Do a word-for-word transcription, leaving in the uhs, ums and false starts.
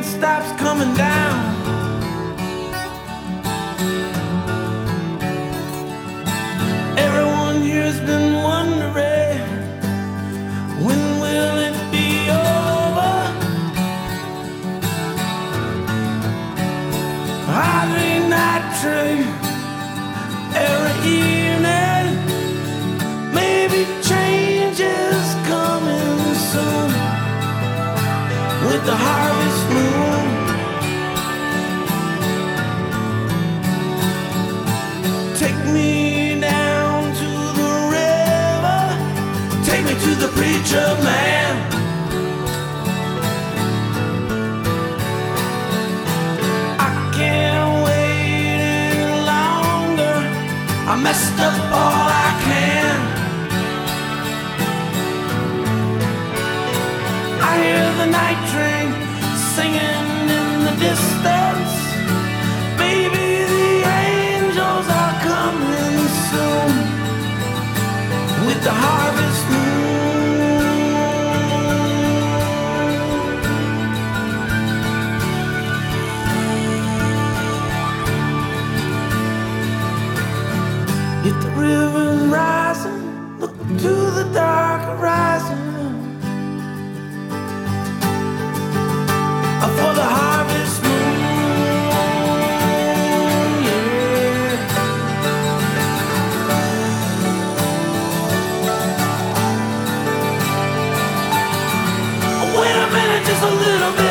stops coming down. Everyone here's been wondering, when will it be over? Highway night train, every evening. Maybe change is coming soon with the harvest moon. Take me down to the river, take me to the preacher man. I can't wait any longer, I messed up all I can. I hear the night train singing in the distance. Baby, the angels are coming soon with the harvest moon. If the river's rising, look to the dark horizon for the harvest moon, yeah. Wait a minute, just a little bit.